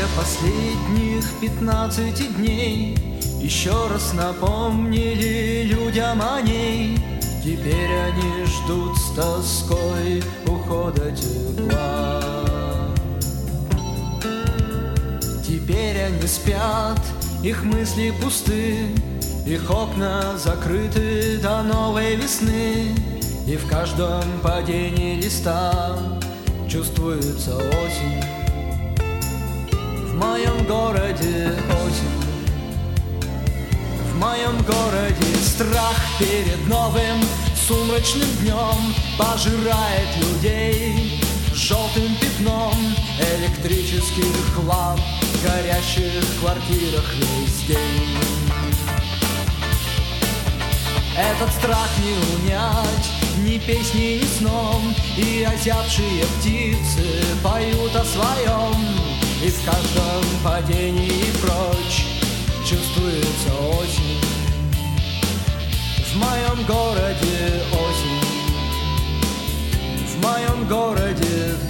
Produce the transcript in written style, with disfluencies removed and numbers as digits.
Последних 15 дней еще раз напомнили людям о ней. Теперь они ждут с тоской ухода тепла. Теперь они спят, их мысли пусты, их окна закрыты до новой весны. И в каждом падении листа чувствуется осень. В моем городе осень. В моем городе страх перед новым сумрачным днем пожирает людей желтым пятном электрических ламп в горящих квартирах весь день. Этот страх не унять ни песней, ни сном, и озябшие птицы поют о своем. И в каждом падении прочь чувствуется осень. В моем городе осень. В моем городе